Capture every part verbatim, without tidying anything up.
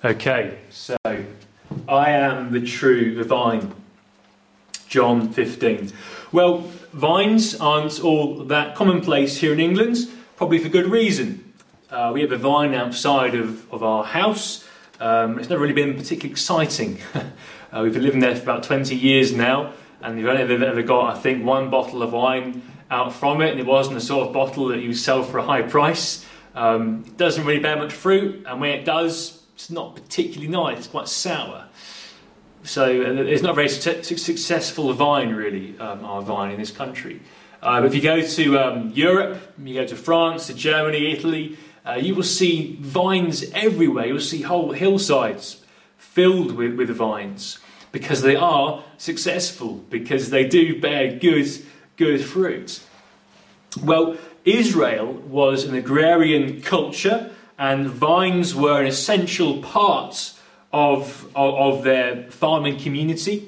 Okay, so I am the true vine. John fifteen. Well, vines aren't all that commonplace here in England, probably for good reason. Uh, we have a vine outside of, of our house. Um, it's never really been particularly exciting. uh, we've been living there for about twenty years now, and we've only ever, ever got, I think, one bottle of wine out from it, and it wasn't the sort of bottle that you sell for a high price. Um, it doesn't really bear much fruit, and when it does, it's not particularly nice. It's quite sour. So uh, it's not a very su- successful vine, really, um, our vine in this country. Uh, but if you go to um, Europe, you go to France, to Germany, Italy, uh, you will see vines everywhere. You'll see whole hillsides filled with, with vines because they are successful, because they do bear good, good fruit. Well, Israel was an agrarian culture, and vines were an essential part of, of, of their farming community,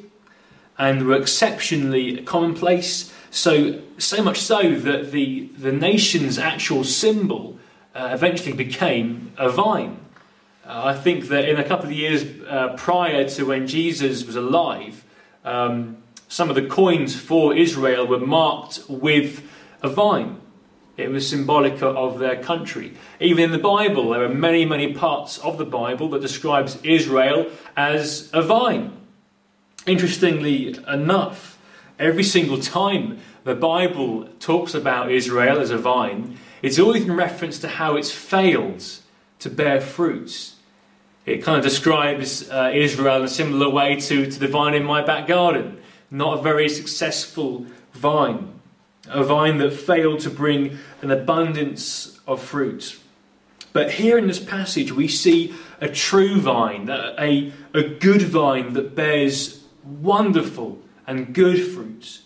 and were exceptionally commonplace. So, so much so that the, the nation's actual symbol uh, eventually became a vine. Uh, I think that in a couple of years uh, prior to when Jesus was alive, um, some of the coins for Israel were marked with a vine. It was symbolic of their country. Even in the Bible, there are many, many parts of the Bible that describes Israel as a vine. Interestingly enough, every single time the Bible talks about Israel as a vine, it's always in reference to how it's failed to bear fruit. It kind of describes uh, Israel in a similar way to, to the vine in my back garden. Not a very successful vine. A vine that failed to bring an abundance of fruit. But here in this passage we see a true vine, a, a good vine that bears wonderful and good fruit.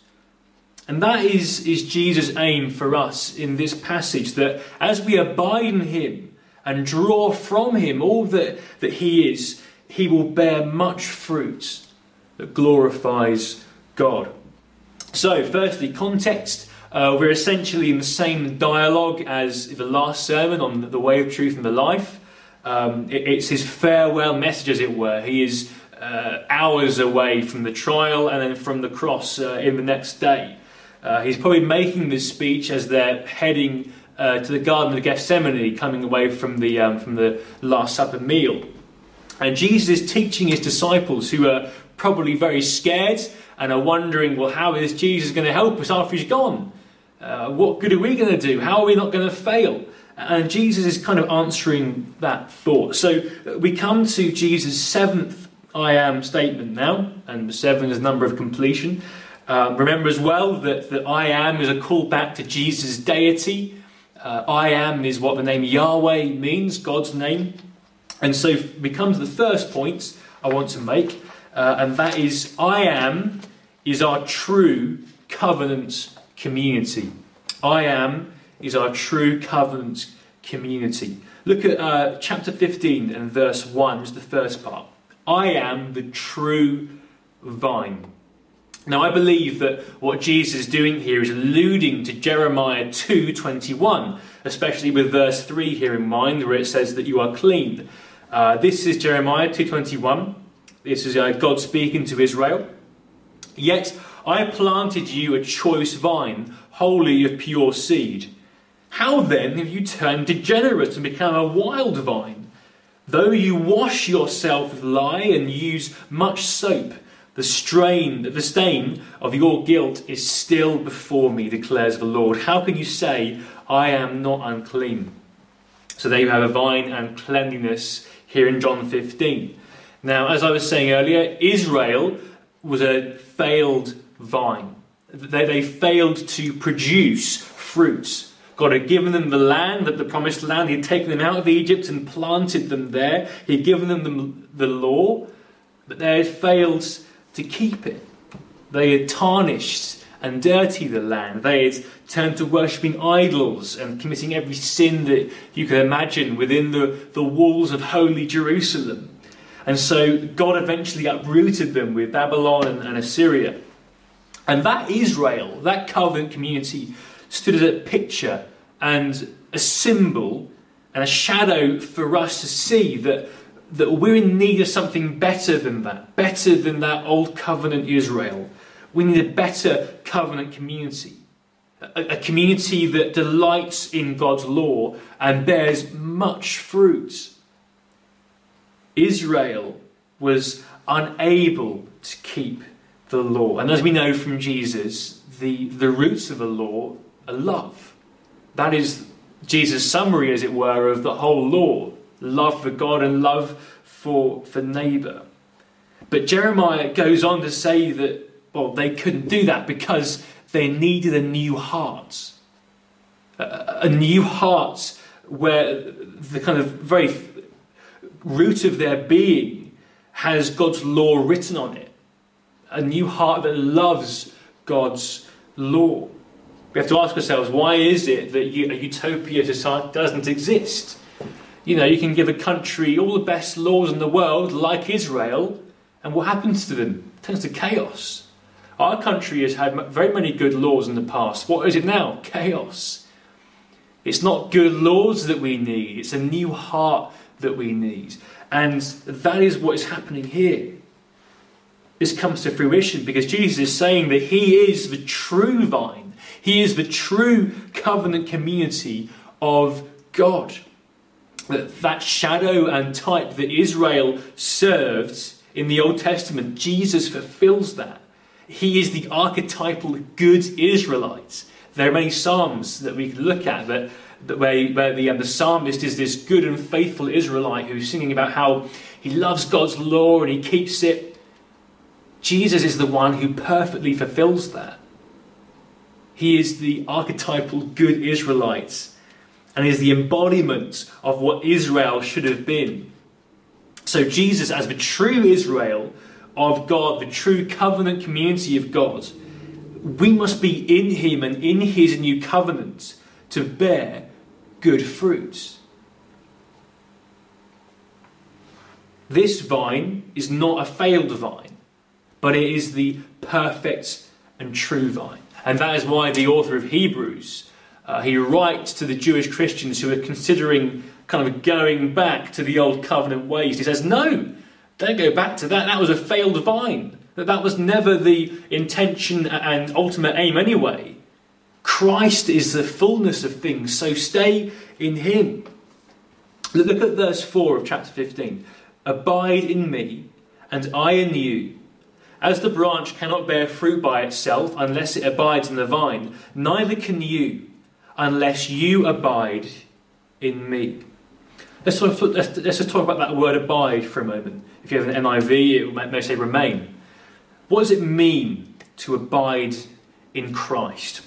And that is, is Jesus' aim for us in this passage, that as we abide in him and draw from him all that, that he is, he will bear much fruit that glorifies God. So, firstly, context. Uh, we're essentially in the same dialogue as the last sermon on the way of truth and the life. Um, it, it's his farewell message, as it were. He is uh, hours away from the trial and then from the cross uh, in the next day. Uh, he's probably making this speech as they're heading uh, to the Garden of Gethsemane, coming away from the um, from the Last Supper meal. And Jesus is teaching his disciples, who are probably very scared and are wondering, well, how is Jesus going to help us after he's gone? Uh, what good are we going to do? How are we not going to fail? And Jesus is kind of answering that thought. So we come to Jesus' seventh I am statement now, and seven is the number of completion. Um, remember as well that the I am is a call back to Jesus' deity. Uh, I am is what the name Yahweh means, God's name. And so we come to the first point I want to make, uh, and that is I am is our true covenant community. I am is our true covenant community. Look at uh, chapter fifteen and verse one, just the first part. I am the true vine. Now I believe that what Jesus is doing here is alluding to Jeremiah two twenty-one, especially with verse three here in mind, where it says that you are clean. Uh, this is Jeremiah two twenty-one. This is uh, God speaking to Israel. Yet I planted you a choice vine, wholly of pure seed. How then have you turned degenerate and become a wild vine? Though you wash yourself with lye and use much soap, the strain, the stain of your guilt is still before me, declares the Lord. How can you say, I am not unclean? So there you have a vine and cleanliness here in John fifteen. Now, as I was saying earlier, Israel was a failed vine. They, they failed to produce fruit. God had given them the land, the promised land. He had taken them out of Egypt and planted them there. He had given them the, the law, but they had failed to keep it. They had tarnished and dirtied the land. They had turned to worshipping idols and committing every sin that you can imagine within the, the walls of holy Jerusalem. And so God eventually uprooted them with Babylon and, and Assyria. And that Israel, that covenant community, stood as a picture and a symbol and a shadow for us to see that that we're in need of something better than that, better than that old covenant Israel. We need a better covenant community, a, a community that delights in God's law and bears much fruit. Israel was unable to keep the law. And as we know from Jesus, the, the roots of the law are love. That is Jesus' summary, as it were, of the whole law. Love for God and love for, for neighbour. But Jeremiah goes on to say that, well, they couldn't do that because they needed a new heart. A, a new heart where the kind of very root of their being has God's law written on it. A new heart that loves God's law. We have to ask ourselves, why is it that a utopia society doesn't exist? You know, you can give a country all the best laws in the world, like Israel, and what happens to them? It turns to chaos. Our country has had very many good laws in the past. What is it now? Chaos. It's not good laws that we need. It's a new heart that we need. And that is what is happening here. This comes to fruition because Jesus is saying that he is the true vine. He is the true covenant community of God. That, that shadow and type that Israel served in the Old Testament, Jesus fulfills that. He is the archetypal good Israelite. There are many psalms that we can look at that, that where, where the, um, the psalmist is this good and faithful Israelite who's singing about how he loves God's law and he keeps it. Jesus is the one who perfectly fulfills that. He is the archetypal good Israelite and is the embodiment of what Israel should have been. So Jesus, as the true Israel of God, the true covenant community of God, we must be in him and in his new covenant to bear good fruit. This vine is not a failed vine, but it is the perfect and true vine. And that is why the author of Hebrews, uh, he writes to the Jewish Christians who are considering kind of going back to the old covenant ways. He says, no, don't go back to that. That was a failed vine. That that was never the intention and ultimate aim anyway. Christ is the fullness of things, so stay in him. Look at verse four of chapter fifteen. Abide in me, and I in you. As the branch cannot bear fruit by itself unless it abides in the vine, neither can you unless you abide in me. Let's, sort of, let's, let's just talk about that word abide for a moment. If you have an N I V, it may say remain. What does it mean to abide in Christ?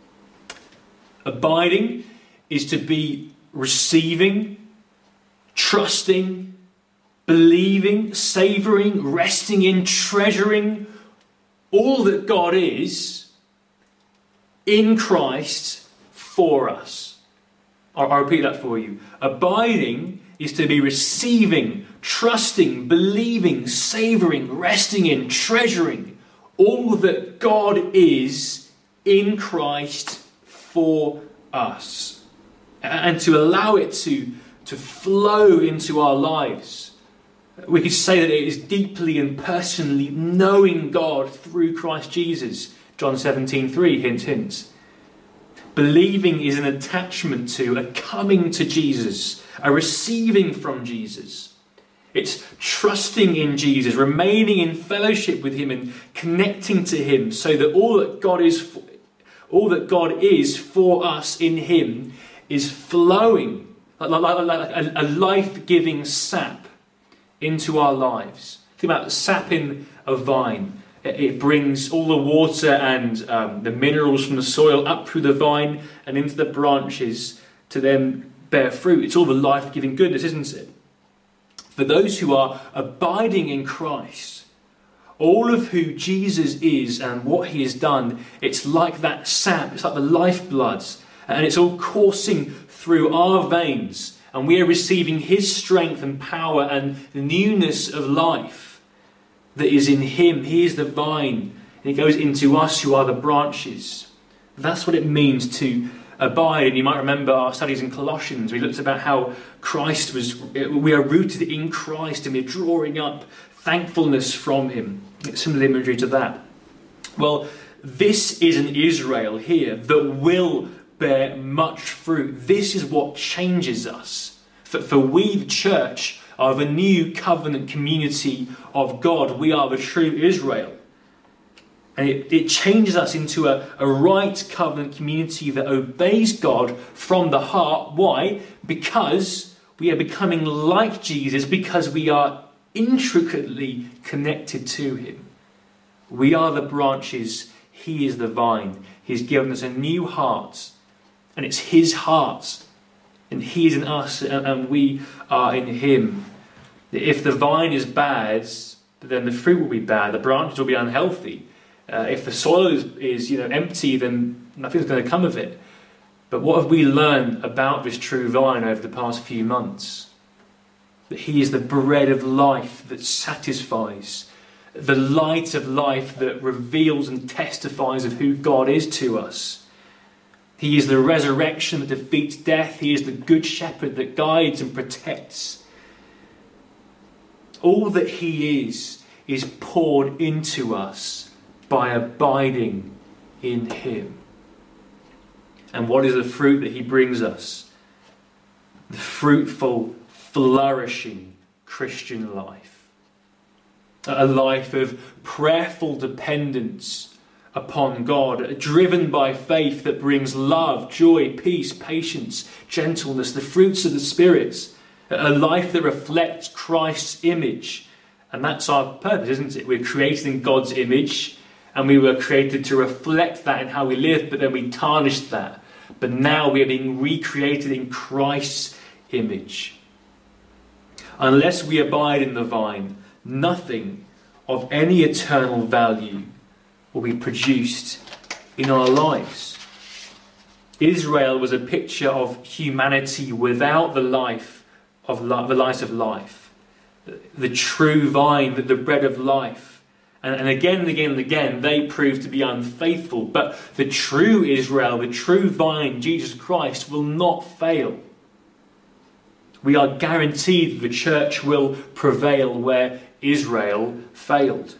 Abiding is to be receiving, trusting, believing, savouring, resting in, treasuring all that God is in Christ for us. I'll, I'll repeat that for you. Abiding is to be receiving, trusting, believing, savouring, resting in, treasuring all that God is in Christ for us. And to allow it to, to flow into our lives. We could say that it is deeply and personally knowing God through Christ Jesus. John seventeen three, hint, hint. Believing is an attachment to, a coming to Jesus, a receiving from Jesus. It's trusting in Jesus, remaining in fellowship with him and connecting to him so that all that God is for, all that God is for us in him is flowing like, like, like a, a life-giving sap into our lives. Think about sap in a vine. It brings all the water and um, the minerals from the soil up through the vine and into the branches to then bear fruit. It's all the life-giving goodness, isn't it? For those who are abiding in Christ, all of who Jesus is and what he has done, it's like that sap, it's like the lifeblood, and it's all coursing through our veins, and we are receiving his strength and power and the newness of life that is in him. He is the vine, and he goes into us who are the branches. That's what it means to abide. And you might remember our studies in Colossians. We looked about how Christ was, we are rooted in Christ and we're drawing up thankfulness from him. Similar imagery to that. Well, this is an Israel here that will bear much fruit. This is what changes us. For, for we, the church, are the new covenant community of God. We are the true Israel. And it, it changes us into a, a right covenant community that obeys God from the heart. Why? Because we are becoming like Jesus, because we are intricately connected to him. We are the branches, he is the vine. He's given us a new heart, and it's his heart, and he is in us, and we are in him. If the vine is bad, then the fruit will be bad, the branches will be unhealthy. Uh, if the soil is, is you know, empty, then nothing's going to come of it. But what have we learned about this true vine over the past few months? That he is the bread of life that satisfies, the light of life that reveals and testifies of who God is to us. He is the resurrection that defeats death. He is the good shepherd that guides and protects. All that he is, is poured into us by abiding in him. And what is the fruit that he brings us? The fruitful, flourishing Christian life. A life of prayerful dependence upon God, driven by faith that brings love, joy, peace, patience, gentleness, the fruits of the Spirit. A life that reflects Christ's image. And that's our purpose, isn't it? We're created in God's image, and we were created to reflect that in how we live, but then we tarnished that. But now we are being recreated in Christ's image. Unless we abide in the vine, nothing of any eternal value will be produced in our lives. Israel was a picture of humanity without the life of li- the light of life, the true vine, the bread of life. And, and again and again and again, they proved to be unfaithful. But the true Israel, the true vine, Jesus Christ, will not fail. We are guaranteed the church will prevail where Israel failed.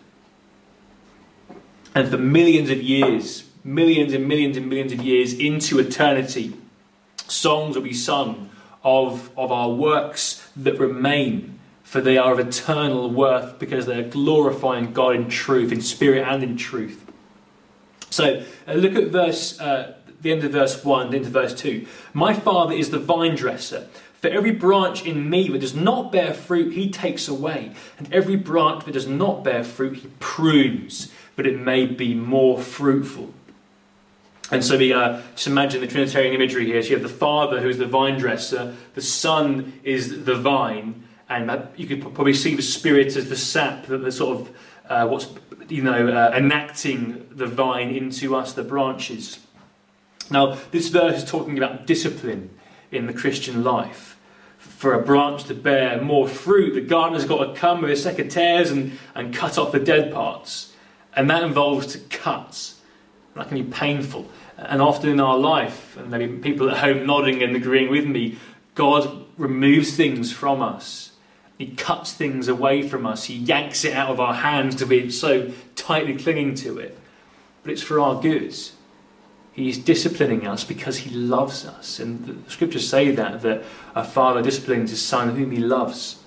And for millions of years, millions and millions and millions of years into eternity, songs will be sung of, of our works that remain, for they are of eternal worth because they are glorifying God in truth, in spirit and in truth. So uh, look at verse, uh, the end of verse one into verse two. My Father is the vine dresser. For every branch in me that does not bear fruit, he takes away. And every branch that does not bear fruit, he prunes, that it may be more fruitful. And so we uh, just imagine the Trinitarian imagery here. So you have the Father who is the vine dresser, the Son is the vine, and that, you could probably see the Spirit as the sap, the, the sort of uh, what's you know uh, enacting the vine into us, the branches. Now, this verse is talking about discipline in the Christian life. For a branch to bear more fruit, the gardener's got to come with his secateurs and, and cut off the dead parts. And that involves to cut. That can be painful. And often in our life, and maybe people at home nodding and agreeing with me, God removes things from us. He cuts things away from us. He yanks it out of our hands to be so tightly clinging to it. But it's for our good. He's disciplining us because he loves us. And the scriptures say that, that a father disciplines his son whom he loves.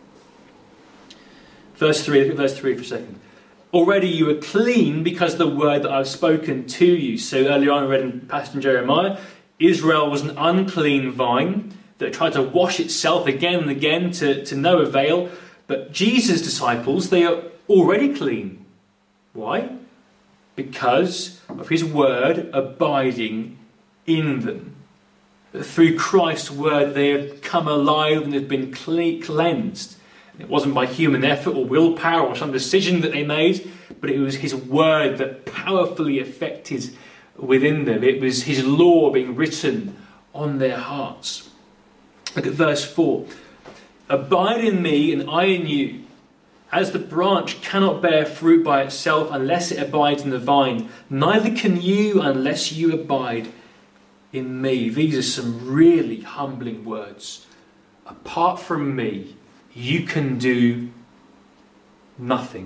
Verse three, look at verse three for a second. Already you are clean because of the word that I've spoken to you. So earlier on I read in passage in Jeremiah, Israel was an unclean vine that tried to wash itself again and again to, to no avail. But Jesus' disciples, they are already clean. Why? Because of his word abiding in them. Through Christ's word they have come alive and have been cleansed. It wasn't by human effort or willpower or some decision that they made, but it was his word that powerfully affected within them. It was his law being written on their hearts. Look at verse four. Abide in me and I in you. As the branch cannot bear fruit by itself unless it abides in the vine, neither can you unless you abide in me. These are some really humbling words. Apart from me, you can do nothing.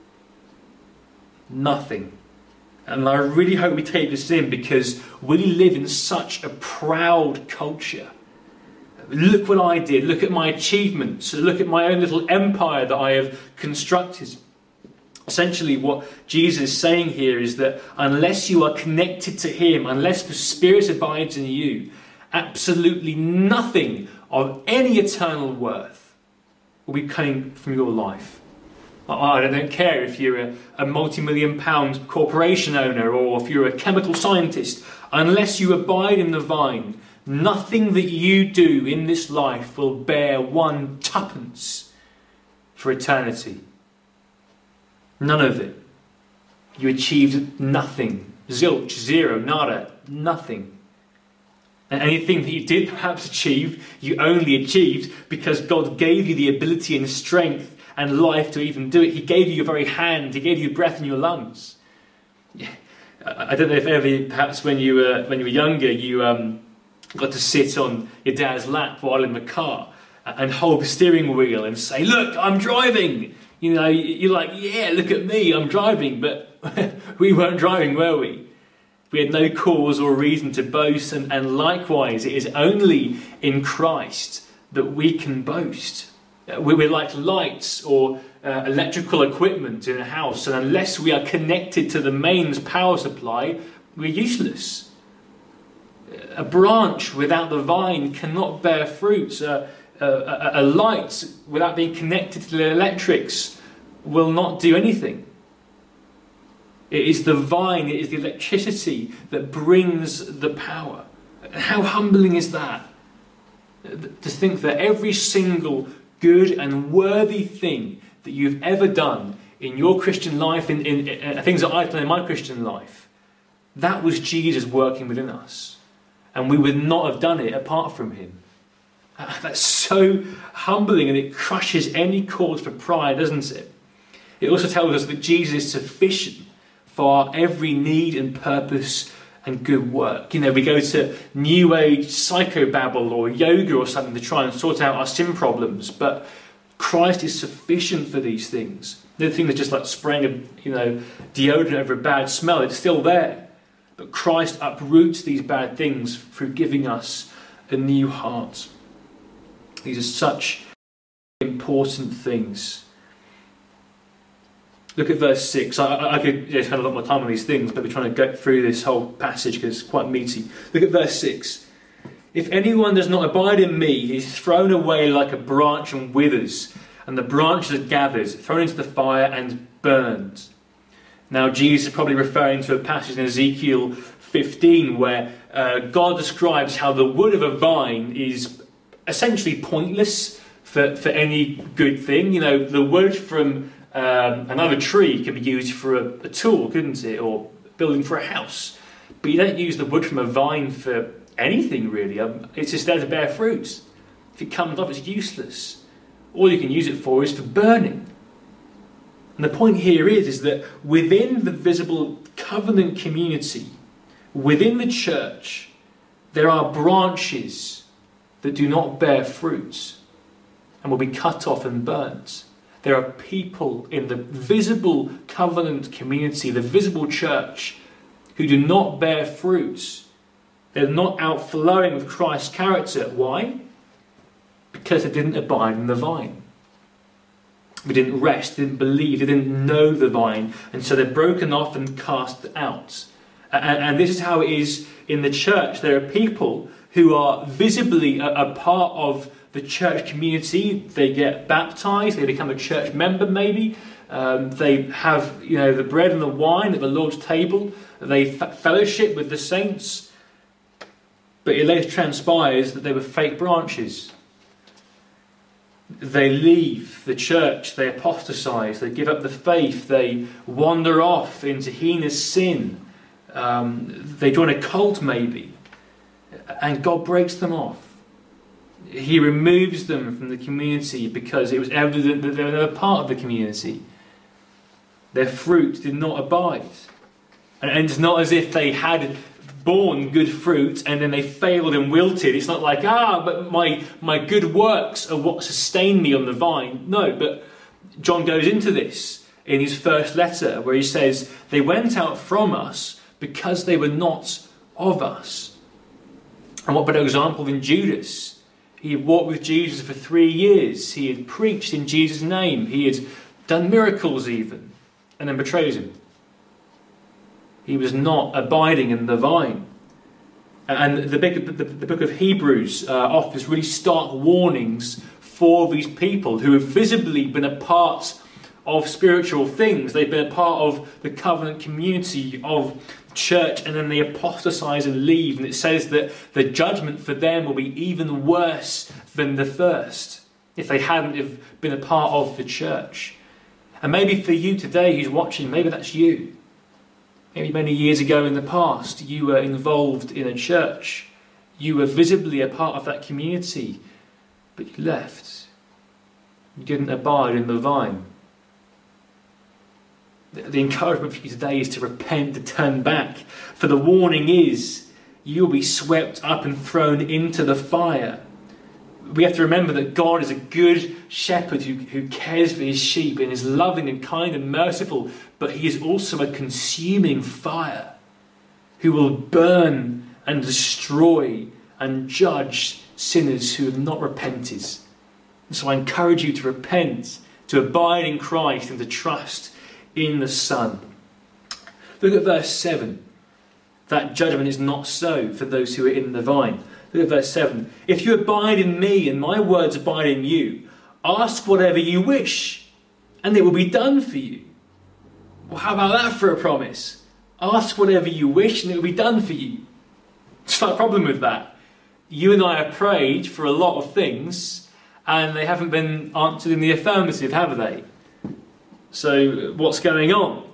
Nothing. And I really hope we take this in, because we live in such a proud culture. Look what I did. Look at my achievements. Look at my own little empire that I have constructed. Essentially, what Jesus is saying here is that unless you are connected to him, unless the Spirit abides in you, absolutely nothing of any eternal worth will be coming from your life. I don't care if you're a, a multi-million pound corporation owner or if you're a chemical scientist. Unless you abide in the vine, nothing that you do in this life will bear one tuppence for eternity. None of it. You achieved nothing. Zilch, zero, nada, nothing. And anything that you did perhaps achieve, you only achieved because God gave you the ability and strength and life to even do it. He gave you your very hand. He gave you breath in your lungs. I don't know if ever, perhaps when you were when you were younger, you um, got to sit on your dad's lap while in the car and hold the steering wheel and say, "Look, I'm driving." You know, you're like, "Yeah, look at me, I'm driving." But we weren't driving, were we? We had no cause or reason to boast. And, and likewise, it is only in Christ that we can boast. We're like lights or uh, electrical equipment in a house, and unless we are connected to the mains power supply, we're useless. A branch without the vine cannot bear fruit. Uh, a, a, a light without being connected to the electrics will not do anything. It is the vine, it is the electricity that brings the power. How humbling is that? To think that every single good and worthy thing that you've ever done in your Christian life, in, in, in things that I've done in my Christian life, that was Jesus working within us. And we would not have done it apart from him. That's so humbling, and it crushes any cause for pride, doesn't it? It also tells us that Jesus is sufficient for our every need and purpose and good work. You know, we go to New Age psychobabble or yoga or something to try and sort out our sin problems, but Christ is sufficient for these things. The thing that's just like spraying a you know deodorant over a bad smell, it's still there. But Christ uproots these bad things through giving us a new heart. These are such important things. Look at verse six. I, I could you know, spend a lot more time on these things, but we're trying to get through this whole passage because it's quite meaty. Look at verse six. If anyone does not abide in me, he is thrown away like a branch and withers, and the branches are gathered, thrown into the fire and burned. Now Jesus is probably referring to a passage in Ezekiel fifteen where uh, God describes how the wood of a vine is essentially pointless for, for any good thing. You know, the wood from Um, another tree could be used for a, a tool, couldn't it? Or building for a house. But you don't use the wood from a vine for anything, really. Um, it's just there to bear fruit. If it comes up, it's useless. All you can use it for is for burning. And the point here is, is that within the visible covenant community, within the church, there are branches that do not bear fruit and will be cut off and burnt. There are people in the visible covenant community, the visible church, who do not bear fruit. They're not outflowing with Christ's character. Why? Because they didn't abide in the vine. They didn't rest, they didn't believe, they didn't know the vine. And so they're broken off and cast out. And, and this is how it is in the church. There are people who are visibly a, a part of the church community. They get baptized, they become a church member maybe, um, they have you know the bread and the wine at the Lord's table, they f- fellowship with the saints, but it later transpires that they were fake branches. They leave the church, they apostatize, they give up the faith, they wander off into heinous sin, um, they join a cult maybe, and God breaks them off. He removes them from the community because it was evident that they were never part of the community. Their fruit did not abide. And it's not as if they had borne good fruit and then they failed and wilted. It's not like, ah, but my, my good works are what sustain me on the vine. No, but John goes into this in his first letter where he says, they went out from us because they were not of us. And what better example than Judas? He had walked with Jesus for three years. He had preached in Jesus' name. He had done miracles even, and then betrays him. He was not abiding in the vine. And the, big, the, the book of Hebrews uh, offers really stark warnings for these people who have visibly been a part of spiritual things. They've been a part of the covenant community of church, and then they apostatize and leave. And it says that the judgment for them will be even worse than the first if they hadn't have been a part of the church. And maybe for you today who's watching, maybe that's you. Maybe many years ago in the past, you were involved in a church. You were visibly a part of that community, but you left. You didn't abide in the vine. The, the encouragement for you today is to repent, to turn back. For the warning is, you'll be swept up and thrown into the fire. We have to remember that God is a good shepherd who, who cares for his sheep and is loving and kind and merciful, but he is also a consuming fire who will burn and destroy and judge sinners who have not repented. And so I encourage you to repent, to abide in Christ and to trust in the Son. Look at verse seven. That judgment is not so for those who are in the vine. Look at verse seven. If you abide in me and my words abide in you, ask whatever you wish and it will be done for you. Well, how about that for a promise? Ask whatever you wish and it will be done for you. What's the problem with that? You and I have prayed for a lot of things and they haven't been answered in the affirmative, have they? So what's going on?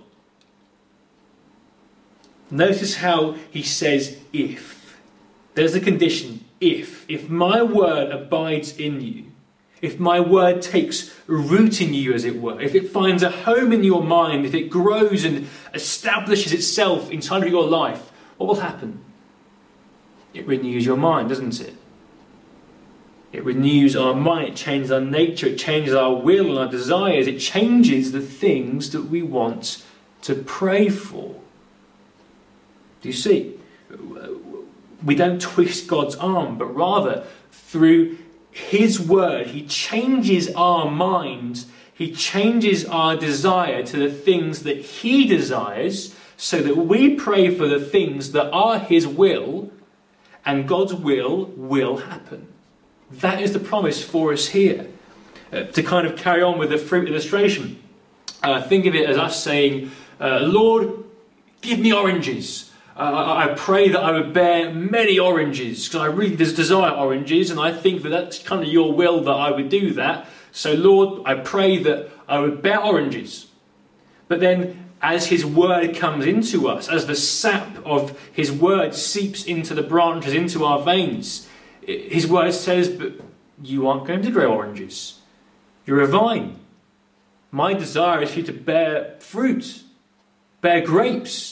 Notice how he says if. There's a condition, if. If my word abides in you, if my word takes root in you, as it were, if it finds a home in your mind, if it grows and establishes itself inside of your life, what will happen? It renews your mind, doesn't it? It renews our mind, it changes our nature, it changes our will and our desires, it changes the things that we want to pray for. Do you see? We don't twist God's arm, but rather through his word, he changes our minds, he changes our desire to the things that he desires, so that we pray for the things that are his will, and God's will will happen. That is the promise for us here. Uh, to kind of carry on with the fruit illustration, uh, think of it as us saying, uh, Lord, give me oranges. Uh, I pray that I would bear many oranges, because I really desire oranges, and I think that that's kind of your will that I would do that. So Lord, I pray that I would bear oranges. But then as his word comes into us, as the sap of his word seeps into the branches, into our veins, his word says, but you aren't going to grow oranges. You're a vine. My desire is for you to bear fruit, bear grapes.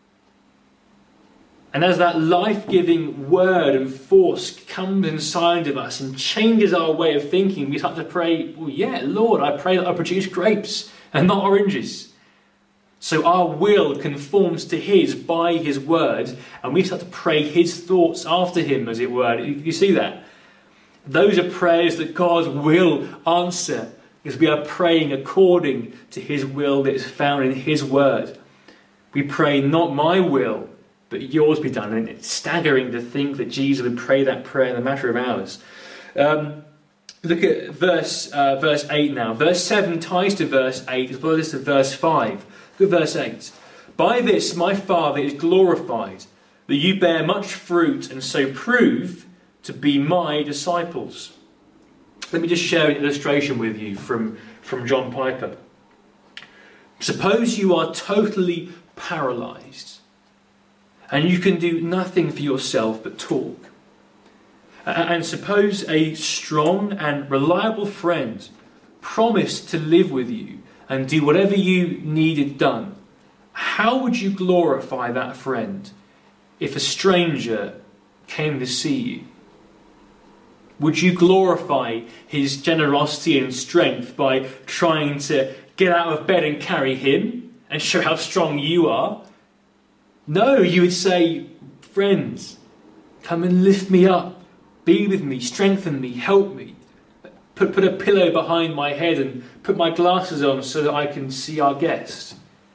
And as that life-giving word and force comes inside of us and changes our way of thinking, we start to pray, well, yeah, Lord, I pray that I produce grapes and not oranges. So our will conforms to his by his word, and we start to pray his thoughts after him, as it were. You see that? Those are prayers that God will answer, because we are praying according to his will that is found in his word. We pray, not my will, but yours be done. And it's staggering to think that Jesus would pray that prayer in a matter of hours. Um, look at verse uh, verse eight now. Verse seven ties to verse eight as well as to verse five. Look at verse eight. By this my Father is glorified, that you bear much fruit and so prove to be my disciples. Let me just share an illustration with you from, from John Piper. Suppose you are totally paralysed, and you can do nothing for yourself but talk. And suppose a strong and reliable friend promised to live with you and do whatever you needed done. How would you glorify that friend? if a stranger came to see you? Would you glorify his generosity and strength by trying to get out of bed and carry him and show how strong you are? No, you would say, friends, come and lift me up, be with me, strengthen me, help me. Put, put a pillow behind my head and put my glasses on so that I can see our guest.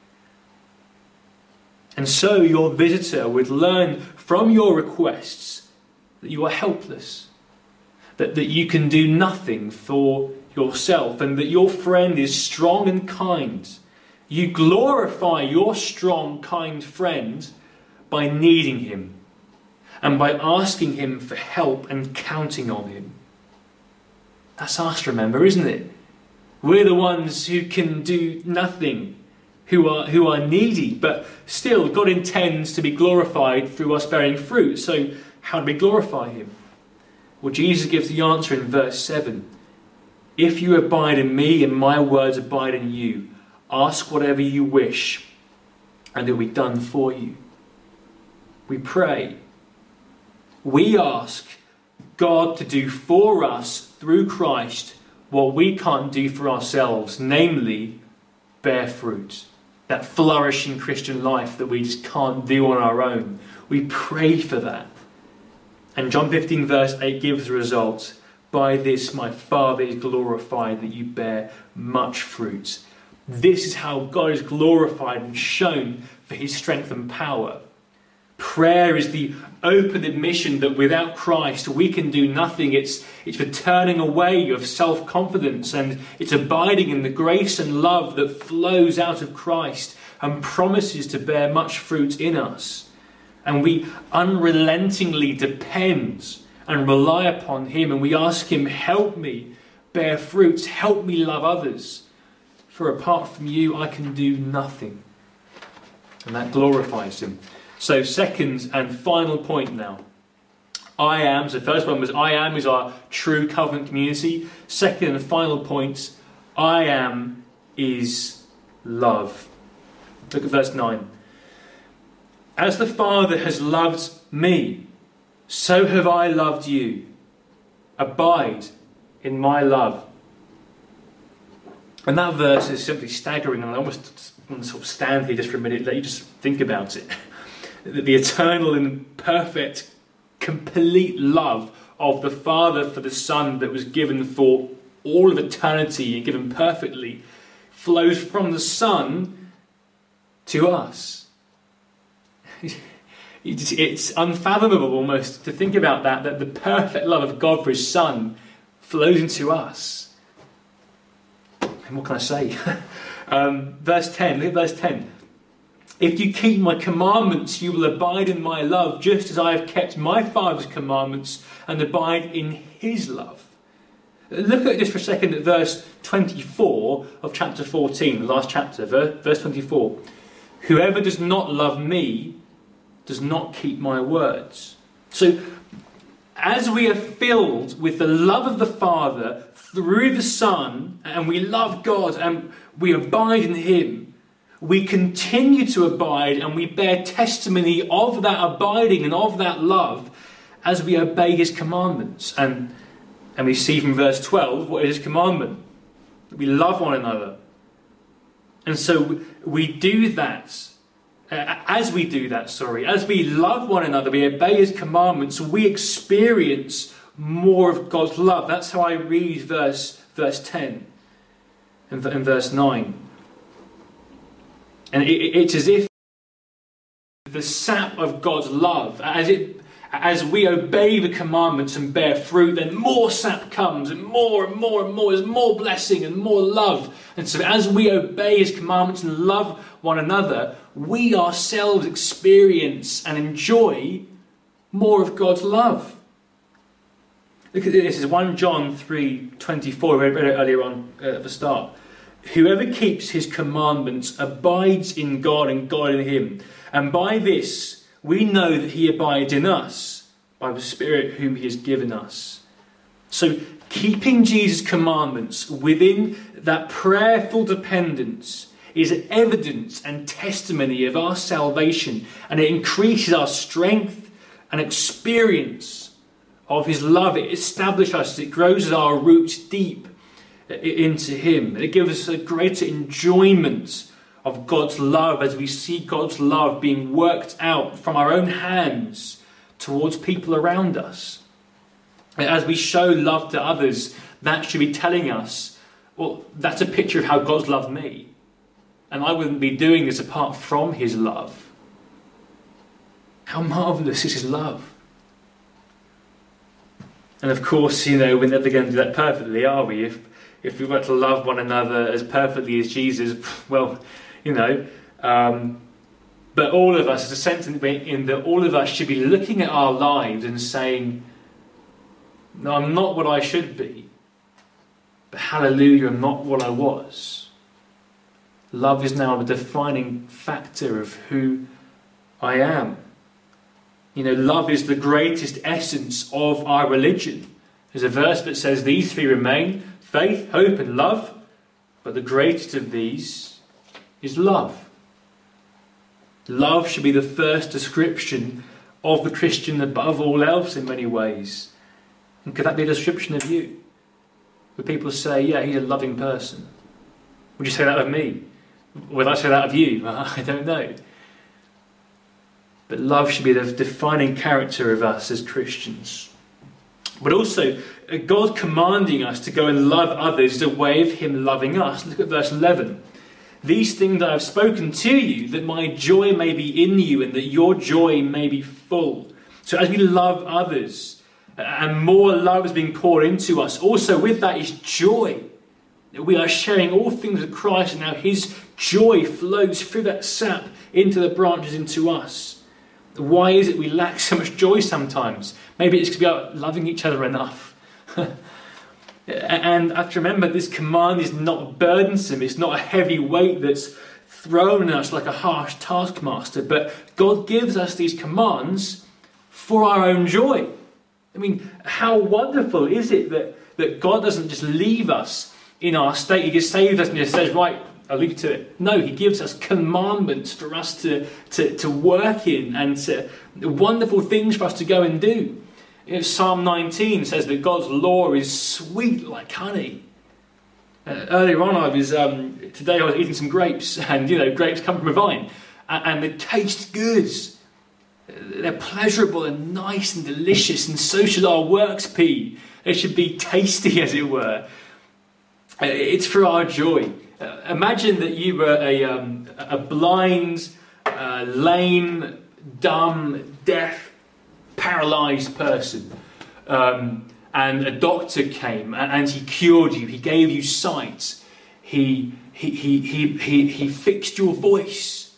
And so your visitor would learn from your requests that you are helpless, that, that you can do nothing for yourself, and that your friend is strong and kind. You glorify your strong, kind friend by needing him and by asking him for help and counting on him. That's us, remember, isn't it? We're the ones who can do nothing, who are who are needy, but still God intends to be glorified through us bearing fruit. So how do we glorify him? Well, Jesus gives the answer in verse seven. If you abide in me and my words abide in you, ask whatever you wish and it will be done for you. We pray. We ask God to do for us through Christ what we can't do for ourselves, namely bear fruit. That flourishing Christian life that we just can't do on our own. We pray for that. And John fifteen verse eight gives the result. By this my Father is glorified, that you bear much fruit. This is how God is glorified and shown for his strength and power. Prayer is the open admission that without Christ we can do nothing. It's, it's the turning away of self-confidence, and it's abiding in the grace and love that flows out of Christ and promises to bear much fruit in us. And we unrelentingly depend and rely upon him, and we ask him, help me bear fruit, help me love others. For apart from you, I can do nothing. And that glorifies him. So second and final point now. I am, so first one was I am is our true covenant community. Second and final point, I am is love. Look at verse nine. As the Father has loved me, so have I loved you. Abide in my love. And that verse is simply staggering, and I almost want to sort of stand here just for a minute, let you just think about it. The eternal and perfect, complete love of the Father for the Son that was given for all of eternity and given perfectly flows from the Son to us. It's unfathomable almost to think about that, that the perfect love of God for his Son flows into us. And what can I say? um, verse ten, look at verse ten. If you keep my commandments, you will abide in my love, just as I have kept my Father's commandments and abide in his love. Look at just for a second at verse twenty-four of chapter fourteen, the last chapter, verse twenty-four. Whoever does not love me does not keep my words. So, as we are filled with the love of the Father through the Son, and we love God and we abide in him, we continue to abide and we bear testimony of that abiding and of that love as we obey his commandments. And, and we see from verse twelve, what is his commandment? That we love one another. And so we do that. As we do that, sorry, as we love one another, we obey his commandments, we experience more of God's love. That's how I read verse, verse ten and, and verse nine. And it, it's as if the sap of God's love, as it as we obey the commandments and bear fruit, then more sap comes, and more and more and more. There's more blessing and more love. And so as we obey his commandments and love one another, we ourselves experience and enjoy more of God's love. Look at this. This is First John three twenty-four. I read it earlier on uh, at the start. Whoever keeps his commandments abides in God and God in him. And by this we know that he abides in us, by the Spirit whom he has given us. So keeping Jesus' commandments within that prayerful dependence is evidence and testimony of our salvation, and it increases our strength and experience of his love. It establishes us, it grows our roots deep into him. It gives us a greater enjoyment of God's love as we see God's love being worked out from our own hands towards people around us. And as we show love to others, that should be telling us, well, that's a picture of how God's loved me. And I wouldn't be doing this apart from his love. How marvellous is his love. And of course, you know, we're never going to do that perfectly, are we? If if we were to love one another as perfectly as Jesus, well, you know, um, but all of us, there's a sense in that all of us should be looking at our lives and saying, no, I'm not what I should be, but hallelujah, I'm not what I was. Love is now a defining factor of who I am. You know, love is the greatest essence of our religion. There's a verse that says these three remain: faith, hope and love. But the greatest of these is love. Love should be the first description of the Christian above all else in many ways. And could that be a description of you? Would people say, yeah, he's a loving person? Would you say that of me? Would I say that of you? I don't know. But love should be the defining character of us as Christians. But also, God commanding us to go and love others is a way of him loving us. Look at verse eleven. These things I have spoken to you, that my joy may be in you and that your joy may be full. So as we love others, and more love is being poured into us, also with that is joy. We are sharing all things with Christ, and now his joy flows through that sap into the branches into us. Why is it we lack so much joy sometimes? Maybe it's because we are loving each other enough. And I have to remember, this command is not burdensome. It's not a heavy weight that's thrown at us like a harsh taskmaster. But God gives us these commands for our own joy. I mean, how wonderful is it that, that God doesn't just leave us in our state. He just saves us and just says, right, I'll leave you to it. No, he gives us commandments for us to, to, to work in, and to, wonderful things for us to go and do. You know, Psalm nineteen says that God's law is sweet like honey. Uh, earlier on, I was um, today I was eating some grapes, and you know, grapes come from a vine, and, and they taste good. They're pleasurable and nice and delicious, and so should our works be. They should be tasty, as it were. It's for our joy. Uh, imagine that you were a, um, a blind, uh, lame, dumb, deaf, paralysed person, um, and a doctor came and, and he cured you. He gave you sight. He he he he he, he fixed your voice,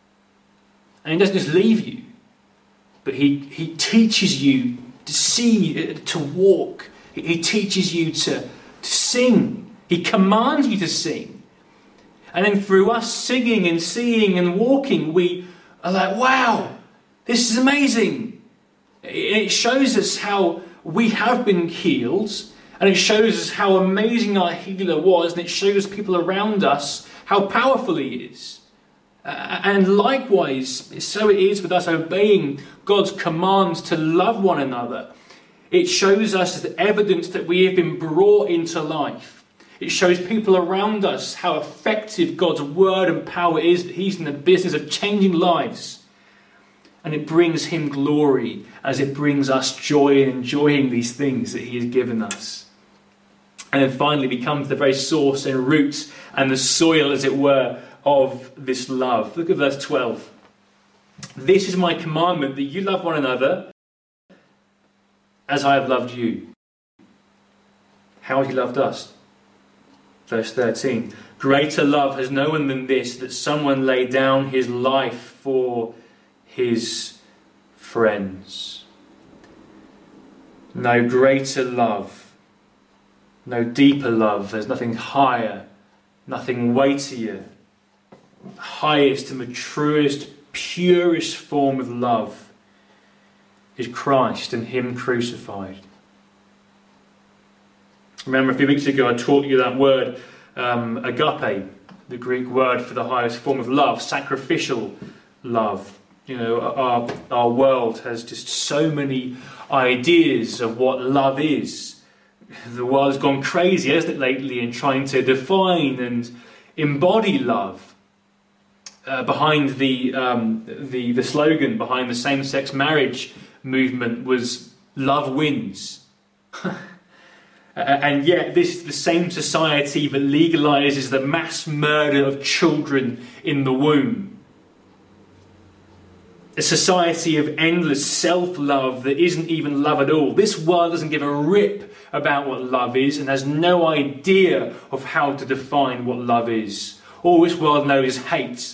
and he doesn't just leave you, but he he teaches you to see, to walk. He, he teaches you to to sing. He commands you to sing. And then through us singing and seeing and walking, we are like, wow, this is amazing. It shows us how we have been healed, and it shows us how amazing our healer was, and it shows people around us how powerful he is. Uh, and likewise, so it is with us obeying God's commands to love one another. It shows us the evidence that we have been brought into life. It shows people around us how effective God's word and power is, that he's in the business of changing lives. And it brings him glory as it brings us joy in enjoying these things that he has given us. And then finally becomes the very source and roots and the soil, as it were, of this love. Look at verse twelve. This is my commandment, that you love one another as I have loved you. How has he loved us? Verse thirteen. Greater love has no one than this, that someone lay down his life for his friends. No greater love, no deeper love. There's nothing higher, nothing weightier. The highest and the truest, purest form of love is Christ and him crucified. Remember, a few weeks ago I taught you that word, um, agape. the Greek word for the highest form of love, sacrificial love. You know, our, our world has just so many ideas of what love is. The world's gone crazy, hasn't it, lately, in trying to define and embody love. Uh, behind the, um, the the slogan behind the same-sex marriage movement was "Love wins." And yet this is the same society that legalises the mass murder of children in the womb. A society of endless self-love that isn't even love at all. This world doesn't give a rip about what love is and has no idea of how to define what love is. All this world knows is hate.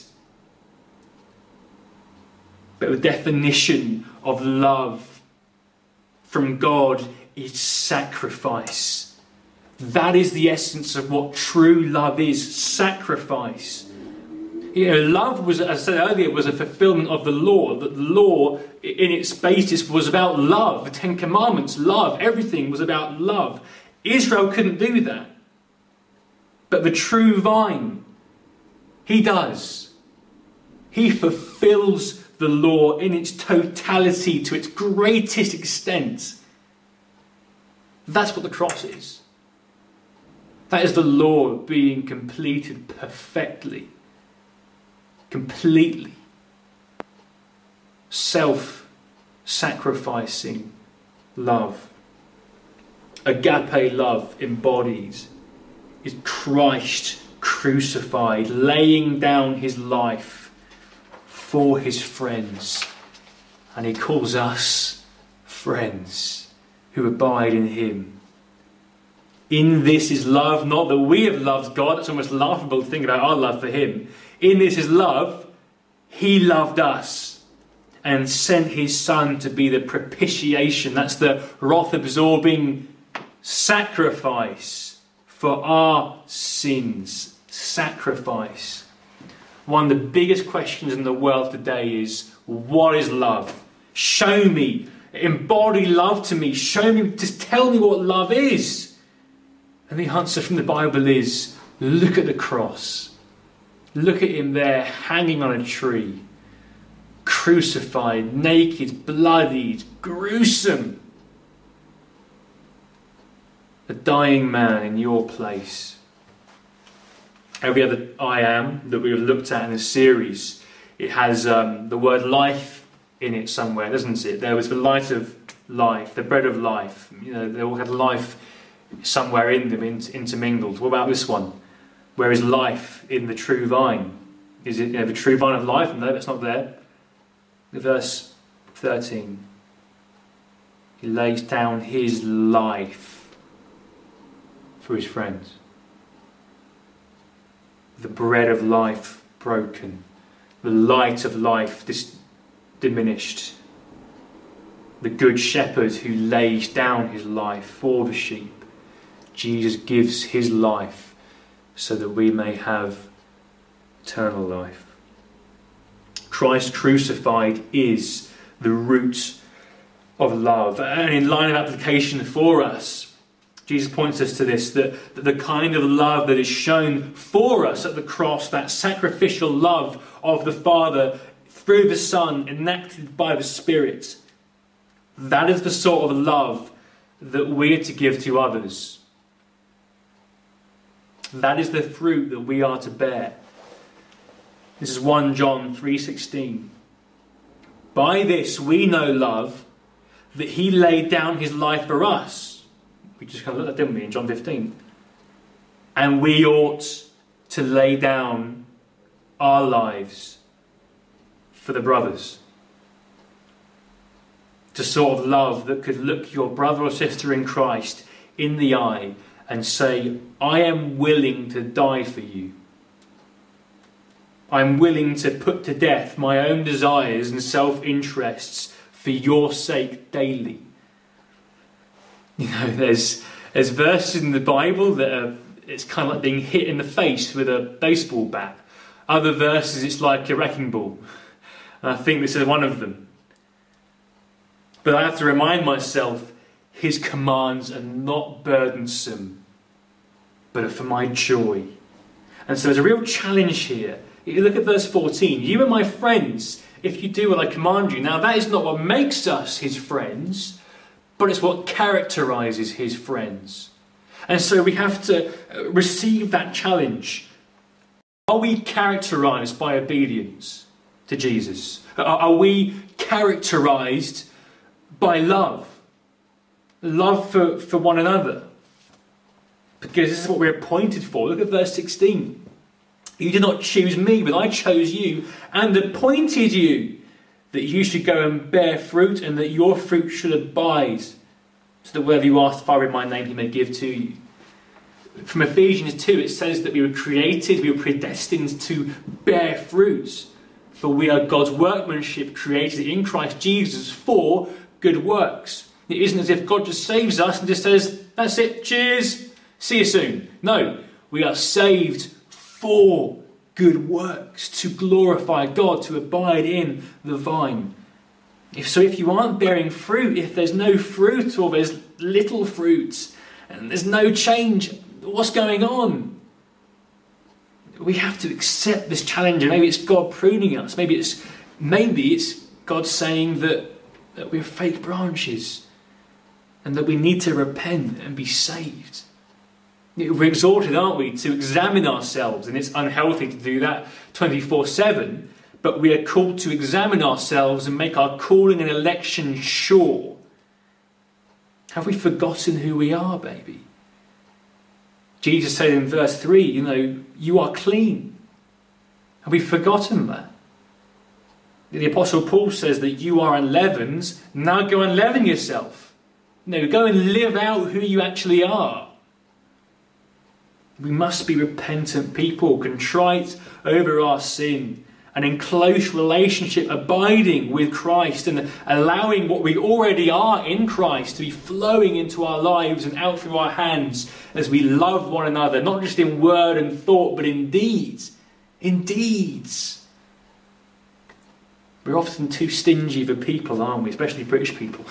But the definition of love from God is sacrifice. That is the essence of what true love is, sacrifice. You know, love was, as I said earlier, was a fulfillment of the law. That the law, in its basis, was about love. The Ten Commandments, love, everything was about love. Israel couldn't do that. But the true vine, he does. He fulfills the law in its totality, to its greatest extent. That's what the cross is. That is the law being completed perfectly. Completely. Self-sacrificing love. Agape love embodies is Christ crucified, laying down his life for his friends. And he calls us friends who abide in him. In this is love, not that we have loved God. It's almost laughable to think about our love for him. In this is love. He loved us and sent his Son to be the propitiation. That's the wrath-absorbing sacrifice for our sins. Sacrifice. One of the biggest questions in the world today is, what is love? Show me. Embody love to me. Show me. Just tell me what love is. And the answer from the Bible is, look at the cross. Look at him there hanging on a tree. Crucified, naked, bloodied, gruesome. A dying man in your place. Every other I am that we have looked at in this series, it has um, the word life in it somewhere, doesn't it? There was the light of life, the bread of life. You know, they all had life somewhere in them, intermingled. What about this one? Where is life in the true vine? Is it, you know, the true vine of life? No, that's not there. Verse thirteen. He lays down his life for his friends. The bread of life broken. The light of life dis- diminished. The good shepherd who lays down his life for the sheep. Jesus gives his life so that we may have eternal life. Christ crucified is the root of love. And in line of application for us, Jesus points us to this, that, that the kind of love that is shown for us at the cross, that sacrificial love of the Father through the Son, enacted by the Spirit, that is the sort of love that we are to give to others. That is the fruit that we are to bear. This is First John three sixteen. By this we know love, that he laid down his life for us. We just kind of looked at that, didn't we, in John fifteen? And we ought to lay down our lives for the brothers. To sort of love that could look your brother or sister in Christ in the eye and say, I am willing to die for you. I'm willing to put to death my own desires and self-interests for your sake daily. You know, there's there's verses in the Bible that are, it's kind of like being hit in the face with a baseball bat. Other verses, it's like a wrecking ball. And I think this is one of them. But I have to remind myself, his commands are not burdensome, but are for my joy. And so there's a real challenge here. You look at verse fourteen. You are my friends if you do what I command you. Now that is not what makes us his friends, but it's what characterises his friends. And so we have to receive that challenge. Are we characterised by obedience to Jesus? Are we characterised by love? Love for, for one another? Because this is what we're appointed for. Look at verse sixteen. You did not choose me, but I chose you and appointed you that you should go and bear fruit and that your fruit should abide, so that whatever you ask the Father in my name he may give to you. From Ephesians two it says that we were created, we were predestined to bear fruit. For we are God's workmanship created in Christ Jesus for good works. It isn't as if God just saves us and just says, that's it, cheers, see you soon. No, we are saved for good works, to glorify God, to abide in the vine. If so, if you aren't bearing fruit, if there's no fruit or there's little fruit and there's no change, what's going on? We have to accept this challenge, and maybe it's God pruning us. Maybe it's maybe it's God saying that, that we're fake branches and that we need to repent and be saved. We're exhorted, aren't we, to examine ourselves, and it's unhealthy to do that twenty-four seven, but we are called to examine ourselves and make our calling and election sure. Have we forgotten who we are, baby? Jesus said in verse three, you know, you are clean. Have we forgotten that? The Apostle Paul says that you are unleavened, now go and leaven yourself. No, go and live out who you actually are. We must be repentant people, contrite over our sin, and in close relationship, abiding with Christ and allowing what we already are in Christ to be flowing into our lives and out through our hands as we love one another, not just in word and thought, but in deeds. In deeds. We're often too stingy for people, aren't we? Especially British people.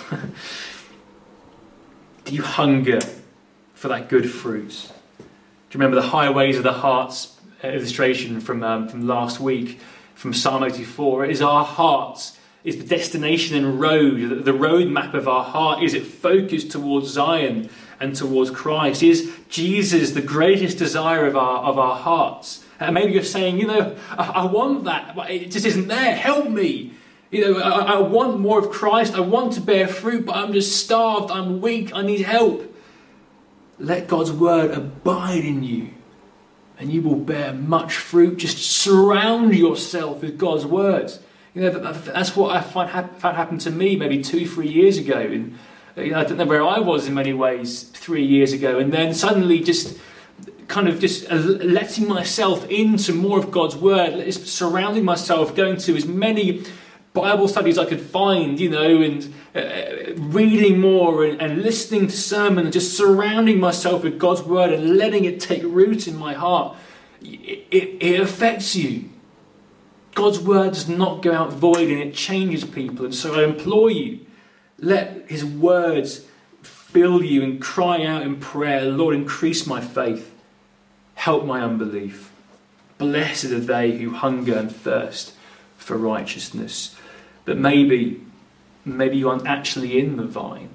Do you hunger for that good fruit? Do you remember the highways of the heart's illustration from um, from last week, from Psalm eighty-four? It is our hearts, is the destination and road, the road map of our heart. Is it focused towards Zion and towards Christ? Is Jesus the greatest desire of our of our hearts? And maybe you're saying, you know, I, I want that, but it just isn't there. Help me. You know, I, I want more of Christ. I want to bear fruit, but I'm just starved. I'm weak. I need help. Let God's word abide in you, and you will bear much fruit. Just surround yourself with God's word. You know, that's what I find found happened to me maybe two, three years ago. And you know, I don't know where I was in many ways three years ago, and then suddenly just kind of just letting myself into more of God's word, just surrounding myself, going to as many Bible studies I could find, you know, and uh, reading more and, and listening to sermons, and just surrounding myself with God's word and letting it take root in my heart. It, it, it affects you. God's word does not go out void, and it changes people. And so I implore you, let his words fill you and cry out in prayer, Lord, increase my faith. Help my unbelief. Blessed are they who hunger and thirst for righteousness. But maybe, maybe you aren't actually in the vine.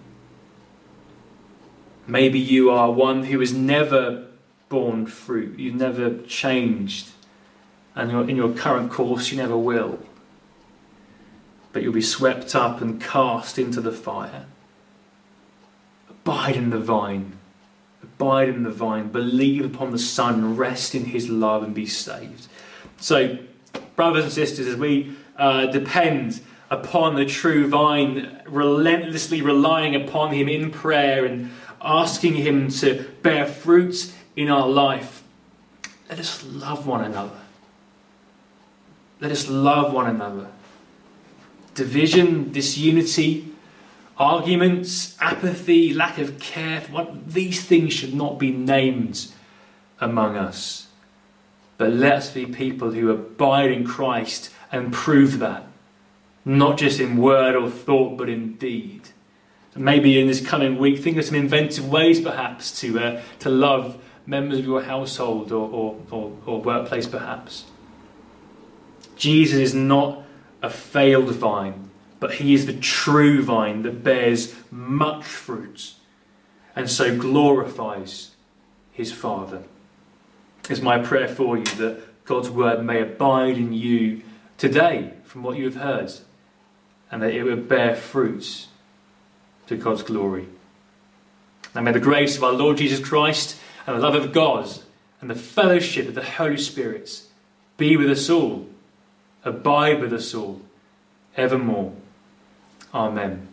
Maybe you are one who has never borne fruit. You've never changed. And you're, in your current course, you never will. But you'll be swept up and cast into the fire. Abide in the vine. Abide in the vine. Believe upon the Son. Rest in his love and be saved. So, brothers and sisters, as we uh, depend upon the true vine, relentlessly relying upon him in prayer and asking him to bear fruit in our life, let us love one another. Let us love one another. Division, disunity, arguments, apathy, lack of care, what, these things should not be named among us. But let us be people who abide in Christ and prove that, not just in word or thought, but in deed. And maybe in this coming week, think of some inventive ways perhaps to uh, to love members of your household or, or, or, or workplace perhaps. Jesus is not a failed vine, but he is the true vine that bears much fruit and so glorifies his Father. It's my prayer for you that God's word may abide in you today from what you have heard, and that it will bear fruit to God's glory. And may the grace of our Lord Jesus Christ and the love of God and the fellowship of the Holy Spirit be with us all, abide with us all, evermore. Amen.